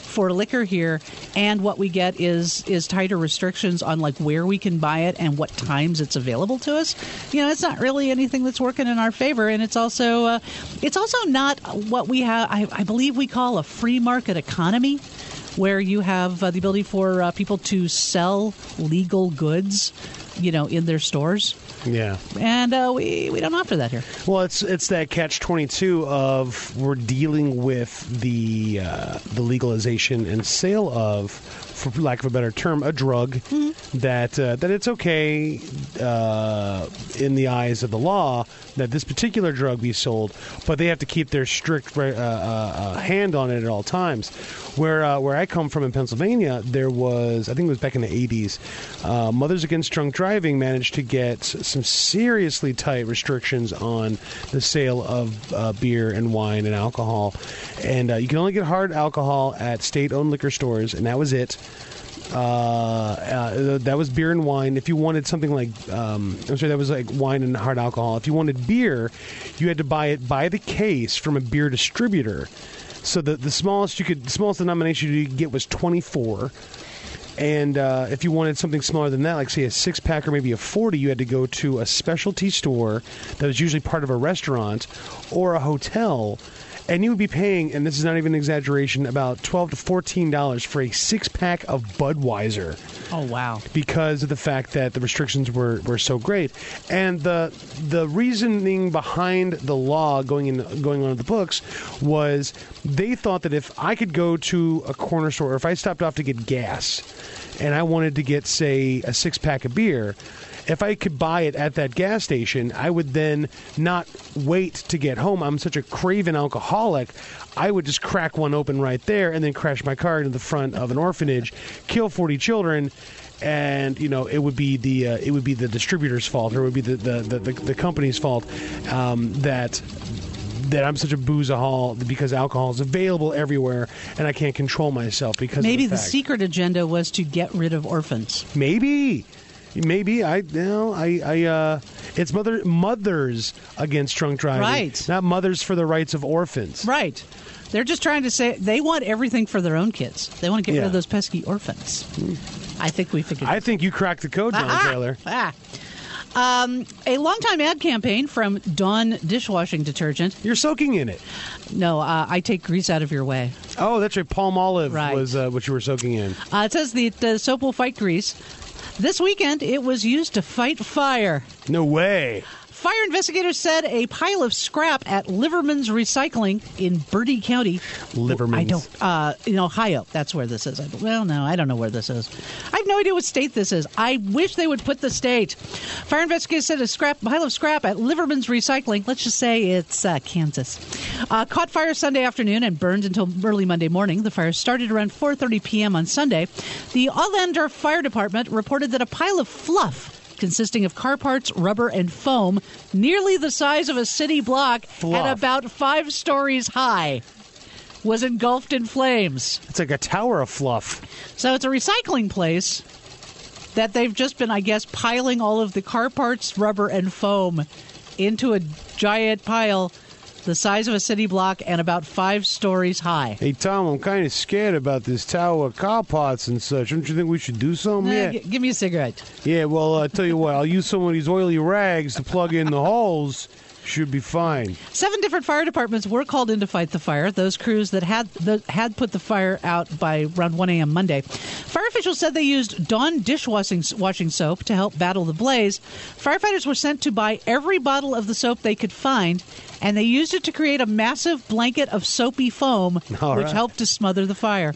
for liquor here, and what we get is is tighter restrictions on like where we can buy it and what times it's available to us. You know, it's not really anything that's working in our favor, and it's also uh, it's also not what we have. I, I believe we call a free market economy, where you have uh, the ability for uh, people to sell legal goods, you know, in their stores. Yeah, and uh, we we don't offer that here. Well, it's it's that catch twenty-two of we're dealing with the uh, the legalization and sale of, for lack of a better term, a drug mm-hmm. that uh, that it's okay uh, in the eyes of the law that this particular drug be sold, but they have to keep their strict uh, uh, hand on it at all times. Where uh, where I come from in Pennsylvania, there was, I think it was back in the eighties, uh, Mothers Against Drunk Driving managed to get some seriously tight restrictions on the sale of uh, beer and wine and alcohol. And uh, you can only get hard alcohol at state-owned liquor stores, and that was it. Uh, uh, that was beer and wine. If you wanted something like, um, I'm sorry, that was like wine and hard alcohol. If you wanted beer, you had to buy it by the case from a beer distributor. So the the smallest you could, the smallest denomination you could get was twenty-four. And uh, if you wanted something smaller than that, like say a six pack or maybe a forty, you had to go to a specialty store that was usually part of a restaurant or a hotel. And you would be paying, and this is not even an exaggeration, about twelve to fourteen dollars for a six-pack of Budweiser. Oh, wow. Because of the fact that the restrictions were, were so great. And the the reasoning behind the law going in going on in the books was they thought that if I could go to a corner store, or if I stopped off to get gas, and I wanted to get, say, a six-pack of beer, if I could buy it at that gas station, I would then not wait to get home. I'm such a craven alcoholic. I would just crack one open right there and then crash my car into the front of an orphanage, kill forty children, and you know it would be the uh, it would be the distributor's fault, or it would be the the, the, the, the company's fault um, that. that I'm such a boozeaholic because alcohol is available everywhere and I can't control myself because maybe of the, the fact. secret agenda was to get rid of orphans. Maybe. Maybe I, you know, I, I, uh, it's mother, mothers against drunk driving, right? Not mothers for the rights of orphans, right? They're just trying to say they want everything for their own kids. They want to get yeah. rid of those pesky orphans. Mm. I think we figured. I think you cracked the code, John ah, Taylor. Ah. Um, a longtime ad campaign from Dawn dishwashing detergent. You're soaking in it. No, uh, I take grease out of your way. Oh, that's right. Palm olive right. was uh, what you were soaking in. Uh, it says the, the soap will fight grease. This weekend, it was used to fight fire. No way. Fire investigators said a pile of scrap at Liverman's Recycling in Bertie County. Liverman's. I don't, uh, in Ohio. That's where this is. I, well, no, I don't know where this is. I have no idea what state this is. I wish they would put the state. Fire investigators said a scrap pile of scrap at Liverman's Recycling, let's just say it's uh, Kansas, uh, caught fire Sunday afternoon and burned until early Monday morning. The fire started around four thirty p.m. on Sunday. The Allendorf Fire Department reported that a pile of fluff consisting of car parts, rubber, and foam, nearly the size of a city block Fluff. and about five stories high, was engulfed in flames. It's like a tower of fluff. So it's a recycling place that they've just been, I guess, piling all of the car parts, rubber, and foam into a giant pile the size of a city block and about five stories high. Hey, Tom, I'm kind of scared about this tower of car parts and such. Don't you think we should do something? Uh, yeah. g- give me a cigarette. Yeah, well, I'll tell you what. I'll use some of these oily rags to plug in the holes. Should be fine. Seven different fire departments were called in to fight the fire. Those crews that had the, had put the fire out by around one a.m. Monday. Fire officials said they used Dawn dishwashing washing soap to help battle the blaze. Firefighters were sent to buy every bottle of the soap they could find, and they used it to create a massive blanket of soapy foam, All which right. helped to smother the fire.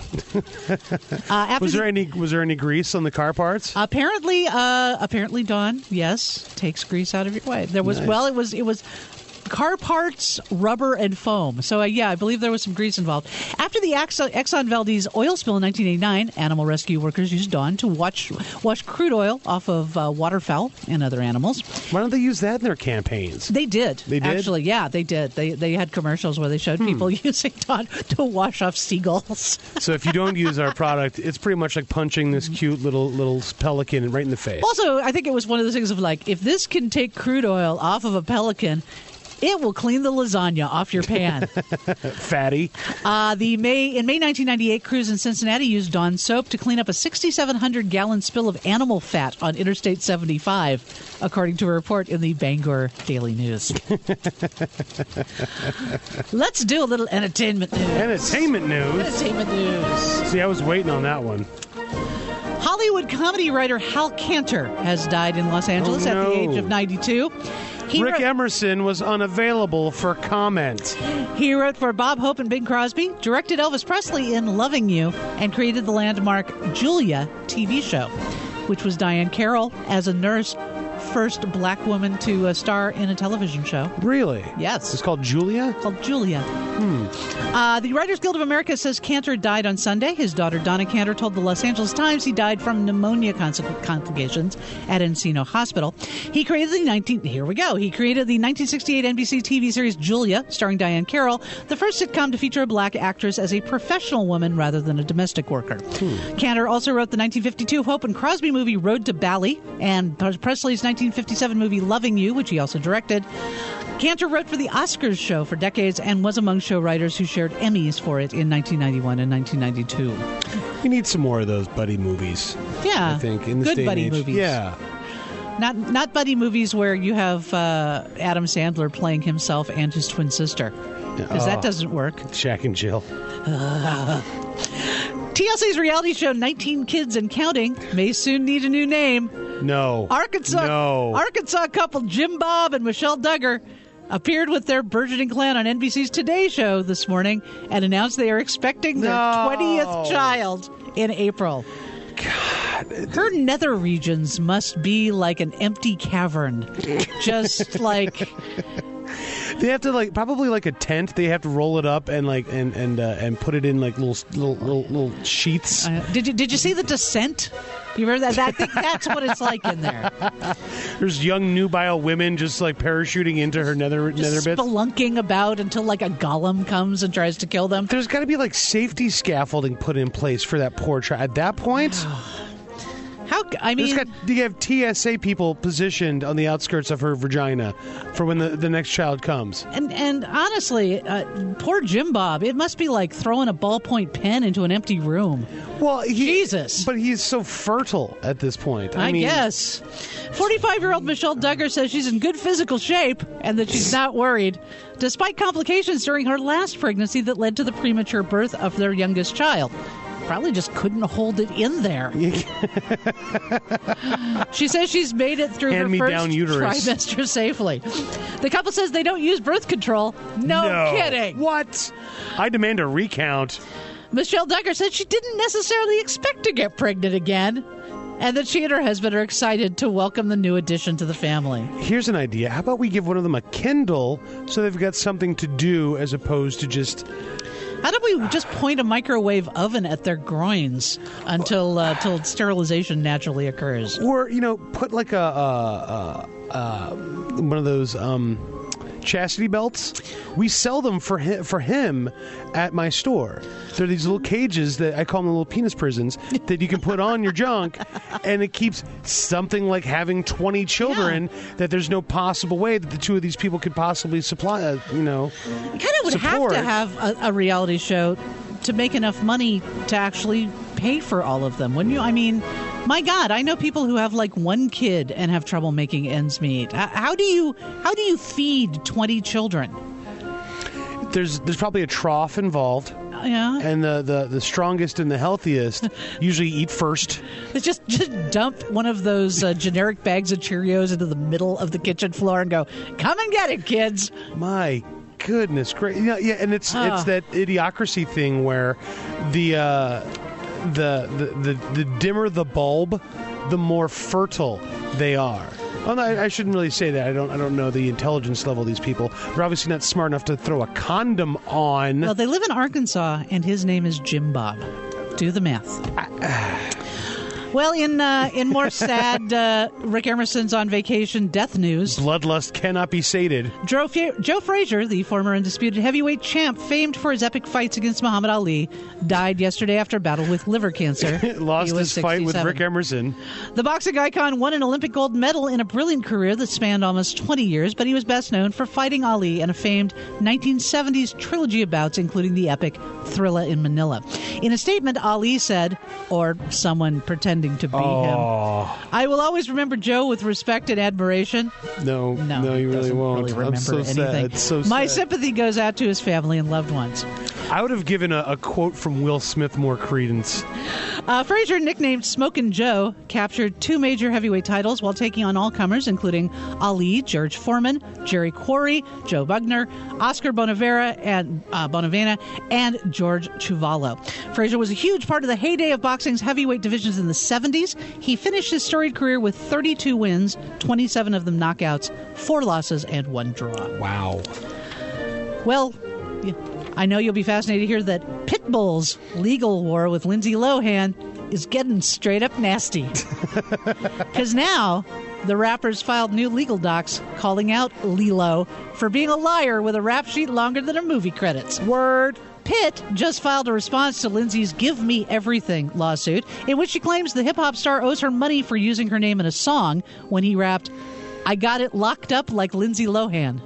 uh, after Was the, there any Was there any grease on the car parts? Apparently, uh, apparently, Dawn, yes, takes grease out of your way. There was Nice. well, it was it was car parts, rubber, and foam. So uh, yeah, I believe there was some grease involved. After the Exxon, Exxon Valdez oil spill in nineteen eighty-nine, animal rescue workers used Dawn to watch wash crude oil off of uh, waterfowl and other animals. Why don't they use that in their campaigns? They did. They did? Actually, yeah, they did. They they had commercials where they showed Hmm. people using Dawn to wash off seagulls. So if you don't use our product, it's pretty much like punching this cute little little pelican right in the face. Also, I think it was one of those things of like, if this can take crude oil off of a pelican, It will clean the lasagna off your pan. Fatty. Uh, the May in May nineteen ninety-eight, crews in Cincinnati used Dawn soap to clean up a six thousand seven hundred gallon spill of animal fat on Interstate seventy-five, according to a report in the Bangor Daily News. Let's do a little entertainment news. Entertainment news. Entertainment news. See, I was waiting on that one. Hollywood comedy writer Hal Cantor has died in Los Angeles Oh, at no. the age of ninety-two. He Rick wrote, Emerson was unavailable for comment. he wrote for Bob Hope and Bing Crosby, directed Elvis Presley in Loving You, and created the landmark Julia T V show, which was Diane Carroll as a nurse, first black woman to uh, star in a television show. Really? Yes. It's called Julia? Called Julia. Hmm. Uh, the Writers Guild of America says Cantor died on Sunday. His daughter Donna Cantor told the Los Angeles Times he died from pneumonia complications at Encino Hospital. He created the nineteen here we go. He created the nineteen sixty-eight N B C T V series Julia, starring Diane Carroll, the first sitcom to feature a black actress as a professional woman rather than a domestic worker. Hmm. Cantor also wrote the nineteen fifty-two Hope and Crosby movie Road to Bali and Presley's nineteen fifty-seven movie Loving You, which he also directed. Cantor wrote for the Oscars show for decades and was among show writers who shared Emmys for it in nineteen ninety-one and nineteen ninety-two. We need some more of those buddy movies. Yeah, I think in this good day buddy and age. movies. Yeah, not not buddy movies where you have uh, Adam Sandler playing himself and his twin sister, because Oh. that doesn't work. Shaq and Jill. Uh, T L C's reality show nineteen Kids and Counting may soon need a new name. No. Arkansas No. Arkansas couple Jim Bob and Michelle Duggar appeared with their burgeoning clan on N B C's Today Show this morning and announced they are expecting their No. twentieth child in April. God. Her nether regions must be like an empty cavern. Just like... They have to like probably like a tent. They have to roll it up and like and and uh, and put it in like little little little, little sheets. Uh, did you did you see The Descent? You remember that? I think that's what it's like in there. There's young nubile women just like parachuting into her nether Just nether bits. spelunking about until like a golem comes and tries to kill them. There's got to be like safety scaffolding put in place for that poor child. At that point, How I mean, there's got you have T S A people positioned on the outskirts of her vagina for when the, the next child comes. and and honestly, uh, poor Jim Bob. It must be like throwing a ballpoint pen into an empty room. Well, he, Jesus. but he's so fertile at this point. I, I, mean, guess. forty-five-year-old Michelle Duggar says she's in good physical shape and that she's not worried, despite complications during her last pregnancy that led to the premature birth of their youngest child. Probably just couldn't hold it in there. She says she's made it through her Hand-me-down first uterus. trimester safely. The couple says they don't use birth control. No, No. kidding. What? I demand a recount. Michelle Duggar said she didn't necessarily expect to get pregnant again, and that she and her husband are excited to welcome the new addition to the family. Here's an idea. How about we give one of them a Kindle so they've got something to do as opposed to just... How do we just point a microwave oven at their groins until uh, till sterilization naturally occurs? Or, you know, put like a, uh, uh, uh, one of those um, chastity belts. We sell them for him, for him at my store. They're these little cages that I call them little penis prisons that you can put on your junk, and it keeps something like having twenty children Yeah. that there's no possible way that the two of these people could possibly supply, uh, you know, You kind of would support. have to have a, a reality show to make enough money to actually pay for all of them, wouldn't you? I mean, my God, I know people who have like one kid and have trouble making ends meet. H- How do you how do you feed twenty children? There's there's probably a trough involved. Yeah, And the, the, the strongest and the healthiest usually eat first. it's just just dump one of those uh, generic bags of Cheerios into the middle of the kitchen floor and go, "Come and get it, kids." My goodness, great! Yeah, yeah, and it's Ah. it's that idiocracy thing where the, uh, the the the the dimmer the bulb, the more fertile they are. Well, no, I, I shouldn't really say that. I don't I don't know the intelligence level of these people. They're obviously not smart enough to throw a condom on. Well, they live in Arkansas, and his name is Jim Bob. Do the math. Well, in uh, in more sad uh, Rick Emerson's on vacation death news, Bloodlust cannot be sated. Joe, F- Joe Frazier, the former undisputed heavyweight champ, famed for his epic fights against Muhammad Ali, died yesterday after a battle with liver cancer. Lost He was his fight with sixty-seven. Rick Emerson. The boxing icon won an Olympic gold medal in a brilliant career that spanned almost twenty years, but he was best known for fighting Ali in a famed nineteen seventies trilogy of bouts, including the epic Thrilla in Manila. In a statement, Ali said, or someone pretending to be Oh. him, "I will always remember Joe with respect and admiration." No, No, no, he you really doesn't won't. really remember I'm so anything. sad. It's so My sad. sympathy goes out to his family and loved ones. I would have given a, a quote from Will Smith more credence. Uh, Frazier, nicknamed Smokin' Joe, captured two major heavyweight titles while taking on all-comers, including Ali, George Foreman, Jerry Quarry, Joe Bugner, Oscar Bonavera, and uh, Bonavena, and George Chuvalo. Frazier was a huge part of the heyday of boxing's heavyweight divisions in the seventies. He finished his storied career with thirty-two wins, twenty-seven of them knockouts, four losses, and one draw. Wow. Well, y- I know you'll be fascinated to hear that Pitbull's legal war with Lindsay Lohan is getting straight up nasty. Because now the rappers filed new legal docs calling out Lilo for being a liar with a rap sheet longer than her movie credits. Word. Pitt just filed a response to Lindsay's Give Me Everything lawsuit, in which she claims the hip-hop star owes her money for using her name in a song when he rapped, "I got it locked up like Lindsay Lohan."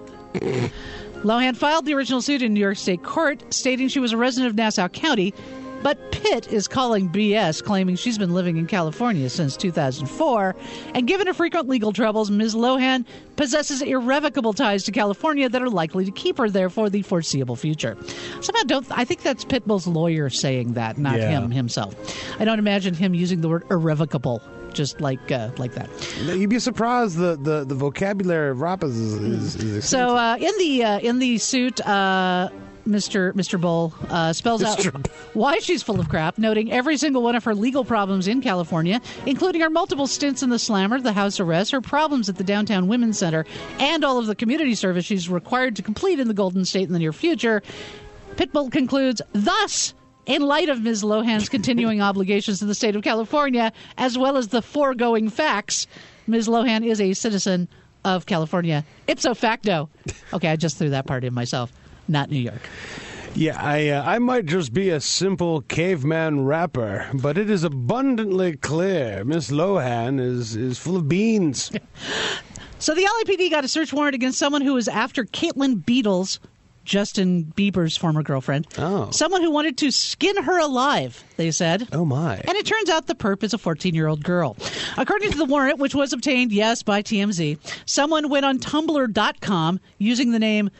Lohan filed the original suit in New York State Court, stating she was a resident of Nassau County, but Pitt is calling B S, claiming she's been living in California since two thousand four. And given her frequent legal troubles, Miz Lohan possesses irrevocable ties to California that are likely to keep her there for the foreseeable future. Somehow, don't I think that's Pitbull's lawyer saying that, not Yeah. him himself. I don't imagine him using the word irrevocable. Just like uh, like that. You'd be surprised the, the, the vocabulary of rappers is, is, is So uh, in the uh, in the suit, uh, Mister Mister Bull uh, spells Mister out why she's full of crap, noting every single one of her legal problems in California, including her multiple stints in the Slammer, the house arrest, her problems at the Downtown Women's Center, and all of the community service she's required to complete in the Golden State in the near future. Pitbull concludes, thus, in light of Miz Lohan's continuing obligations to the state of California, as well as the foregoing facts, Miz Lohan is a citizen of California ipso facto. Okay, I just threw that part in myself, not New York. Yeah, I uh, I might just be a simple caveman rapper, but it is abundantly clear Miss Lohan is, is full of beans. So the L A P D got a search warrant against someone who was after Caitlin Beadles, Justin Bieber's former girlfriend. Oh. Someone who wanted to skin her alive, they said. Oh, my. And it turns out the perp is a fourteen-year-old girl. According to the warrant, which was obtained, yes, by T M Z, someone went on Tumblr dot com using the name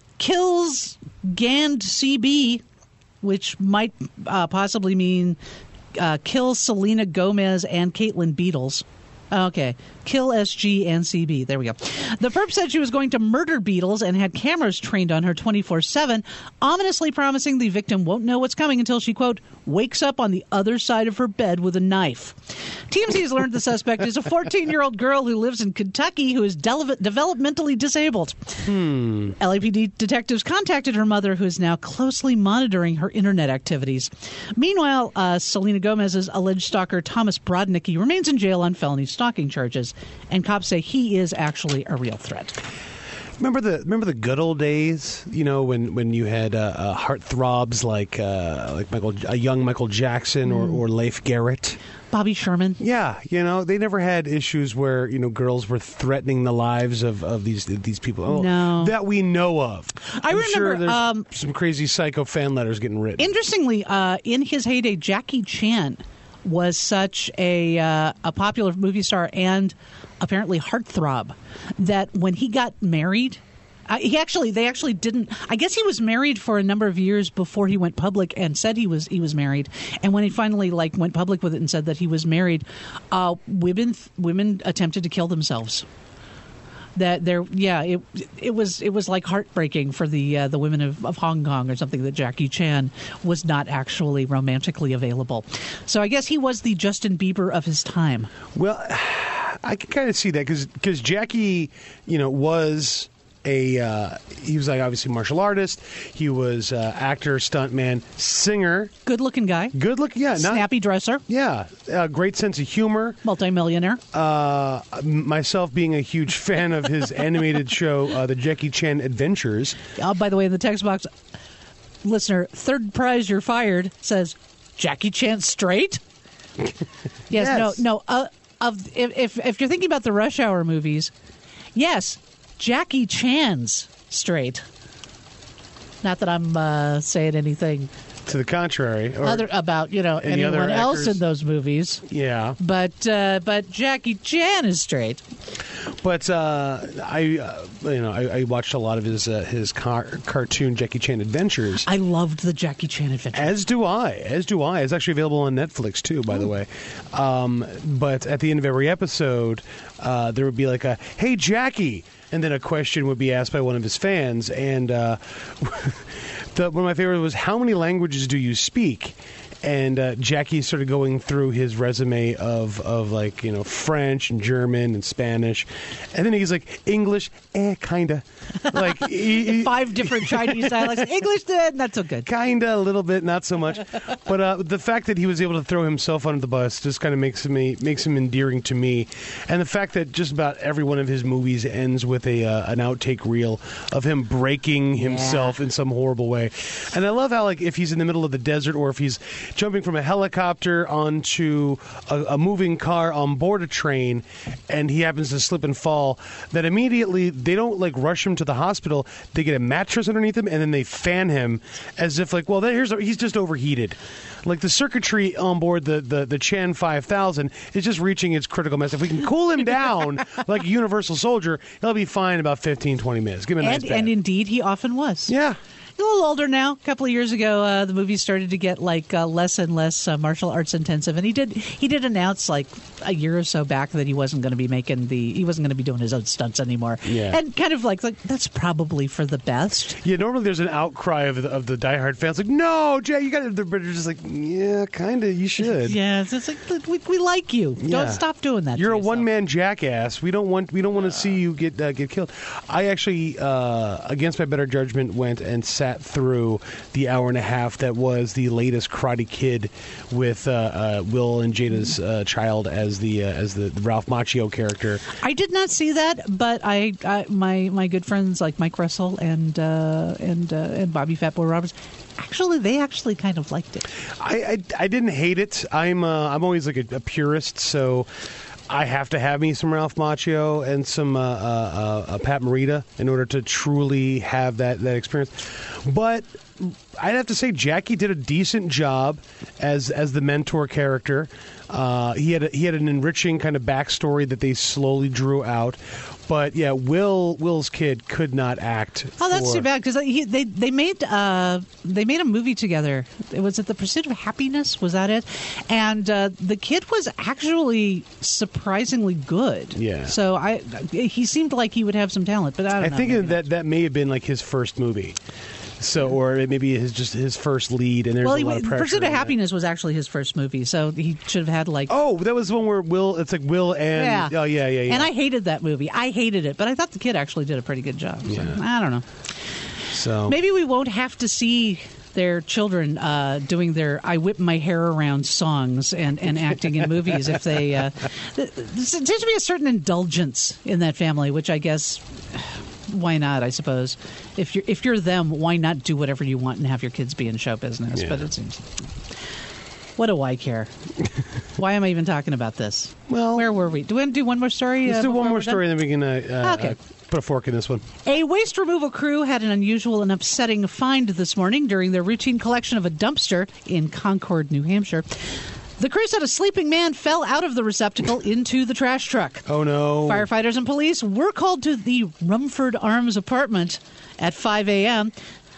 KillsGandCB, which might uh, possibly mean uh, Kill Selena Gomez and Caitlin Beadles. Okay. Kill S G and C B. There we go. The perp said she was going to murder Beatles and had cameras trained on her twenty-four seven, ominously promising the victim won't know what's coming until she, quote, wakes up on the other side of her bed with a knife. T M Z has learned the suspect is a fourteen-year-old girl who lives in Kentucky who is de- developmentally disabled. Hmm. L A P D detectives contacted her mother, who is now closely monitoring her internet activities. Meanwhile, uh, Selena Gomez's alleged stalker, Thomas Brodnicki, remains in jail on felony stalking charges, and cops say he is actually a real threat. Remember the remember the good old days, you know, when, when you had uh, uh, heartthrobs like uh, like Michael, a young Michael Jackson or, or Leif Garrett. Bobby Sherman. Yeah, you know, they never had issues where, you know, girls were threatening the lives of, of these these people. Oh, No. that we know of. I I'm remember, sure there's um, some crazy psycho fan letters getting written. Interestingly, uh, in his heyday, Jackie Chan was such a uh, a popular movie star and apparently heartthrob that when he got married, uh, he actually they actually didn't. I guess he was married for a number of years before he went public and said he was he was married. And when he finally like went public with it and said that he was married, uh, women women attempted to kill themselves. That there, yeah, it it was it was like heartbreaking for the uh, the women of, of Hong Kong or something that Jackie Chan was not actually romantically available. So I guess he was the Justin Bieber of his time. Well, I can kind of see that because Jackie, you know, was a uh, he was like obviously martial artist. He was uh, actor, stuntman, singer, Good looking guy. good looking. Yeah, not, Snappy dresser. yeah, uh, great sense of humor. Multimillionaire. Uh, myself being a huge fan of his animated show, uh, the Jackie Chan Adventures. Oh, by the way, in the text box, listener, third prize you're fired says Jackie Chan straight? yes, Yes. no, no. Uh, of if, if if you're thinking about the Rush Hour movies, yes, Jackie Chan's straight. Not that I'm uh, saying anything To the contrary, or, other about you know any other anyone else actors? in those movies, yeah. but uh, but Jackie Chan is straight. But uh, I, uh, you know, I, I watched a lot of his uh, his car- cartoon Jackie Chan Adventures. I loved the Jackie Chan adventure. As do I. As do I. It's actually available on Netflix too, by the way. Um, but at the end of every episode, uh, there would be like a "Hey Jackie," and then a question would be asked by one of his fans. And uh, the, one of my favorites was, "How many languages do you speak?" And uh, Jackie started going through his resume of, of like, you know, French and German and Spanish. And then he's like, English, eh, kinda. Like, he, he- Five different Chinese dialects. English, uh, not so good. Kinda, a little bit, not so much. But uh, the fact that he was able to throw himself under the bus just kind of makes him makes him endearing to me. And the fact that just about every one of his movies ends with a uh, an outtake reel of him breaking himself in some horrible way. And I love how, like, if he's in the middle of the desert or if he's jumping from a helicopter onto a, a moving car on board a train and he happens to slip and fall, that immediately they don't like rush him to the hospital. They get a mattress underneath him and then they fan him as if like, well, here's a, he's just overheated. Like the circuitry on board the, the, the Chan five thousand is just reaching its critical mass. If we can cool him down like a universal soldier, he'll be fine in about fifteen, twenty minutes. Give him a nice And, bath. and indeed, he often was. Yeah. A little older now. A couple of years ago, uh, the movie started to get like uh, less and less uh, martial arts intensive, and he did he did announce like a year or so back that he wasn't going to be making the he wasn't going to be doing his own stunts anymore. Yeah. And kind of like, like that's probably for the best. Yeah, normally there's an outcry of the, of the diehard fans like, no, Jay, you got to. They're just like, yeah, kind of, you should. Yeah, it's, it's like we, we like you. Yeah. Don't stop doing that. You're to a yourself. one man jackass. We don't want we don't want to see you get uh, get killed. I actually, uh, against my better judgment, went and sat through the hour and a half that was the latest Karate Kid with uh, uh, Will and Jada's uh, child as the uh, as the, the Ralph Macchio character. I did not see that, but I, I my my good friends like Mike Russell and uh, and uh, and Bobby Fatboy Roberts. Actually, they actually kind of liked it. I I, I didn't hate it. I'm uh, I'm always like a, a purist, so. I have to have me some Ralph Macchio and some uh, uh, uh, Pat Morita in order to truly have that, that experience. But I'd have to say Jackie did a decent job as as the mentor character. Uh, he had a, he had an enriching kind of backstory that they slowly drew out. But yeah, Will Will's kid could not act. Oh, that's for- too bad because they they made uh, they made a movie together. It was it The Pursuit of Happiness? Was that it? And uh, the kid was actually surprisingly good. Yeah. So I he seemed like he would have some talent, but I don't I know. think maybe that that may have been like his first movie. So, or it maybe his just his first lead, and there's well, a he, lot of pressure. Pursuit in of that. Happiness was actually his first movie, so he should have had like. Oh, that was the one where Will. It's like Will and. Yeah. Oh yeah, yeah, yeah. And I hated that movie. I hated it, but I thought the kid actually did a pretty good job. So, Yeah. I don't know. So Maybe we won't have to see their children uh, doing their "I whip my hair around" songs and, and acting in movies if they. Uh, there seems to be a certain indulgence in that family, which I guess. Why not? I suppose if you're if you're them, why not do whatever you want and have your kids be in show business? Yeah. But it seems. What do I care? Why am I even talking about this? Well, Where were we? Do we want to do one more story? let's uh, do one before more we're done? story, and then we can uh, uh, Okay. uh, put a fork in this one. A waste removal crew had an unusual and upsetting find this morning during their routine collection of a dumpster in Concord, New Hampshire. The crew said a sleeping man fell out of the receptacle into the trash truck. Oh no! Firefighters and police were called to the Rumford Arms apartment at five a.m.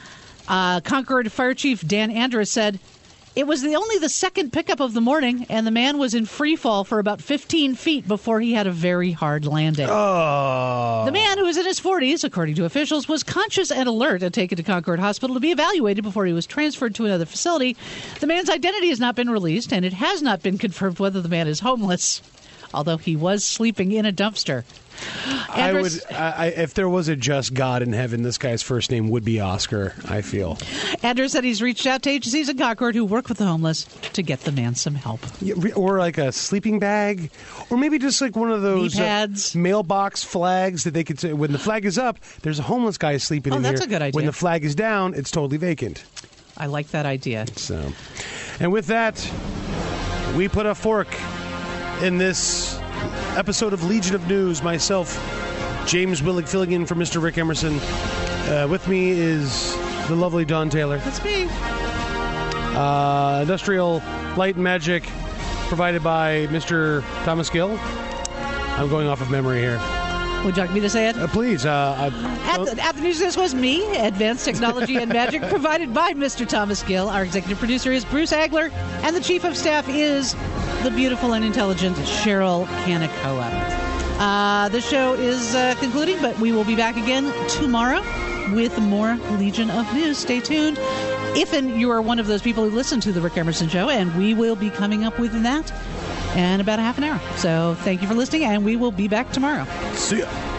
Uh, Concord Fire Chief Dan Andrus said, "It was the only the second pickup of the morning, and the man was in free fall for about fifteen feet before he had a very hard landing." Oh. The man, who was in his forties, according to officials, was conscious and alert and taken to Concord Hospital to be evaluated before he was transferred to another facility. The man's identity has not been released, and it has not been confirmed whether the man is homeless although he was sleeping in a dumpster. I would, Andres, I, if there was a just God in heaven, this guy's first name would be Oscar, I feel. Andrew said he's reached out to agencies in Concord who work with the homeless to get the man some help. Yeah, re- or like a sleeping bag, or maybe just like one of those Knee pads. Uh, mailbox flags that they could say, when the flag is up, there's a homeless guy sleeping Oh, in that's here. a good idea. When the flag is down, it's totally vacant. I like that idea. So, and with that, we put a fork in this episode of Legion of News. Myself, James Willig, filling in for Mister Rick Emerson. Uh, with me is the lovely Dawn Taylor. That's me. Uh, industrial Light and Magic provided by Mister Thomas Gill. I'm going off of memory here. Would you like me to say it? Uh, please. Uh, I, At the, at the news, this was me, Advanced Technology and Magic, provided by Mister Thomas Gill. Our executive producer is Bruce Agler, and the chief of staff is the beautiful and intelligent Cheryl Kanikoa. Uh, the show is uh, concluding, but we will be back again tomorrow with more Legion of News. Stay tuned. If and you are one of those people who listen to the Rick Emerson Show, and we will be coming up with that in about a half an hour. So thank you for listening, and we will be back tomorrow. see ya.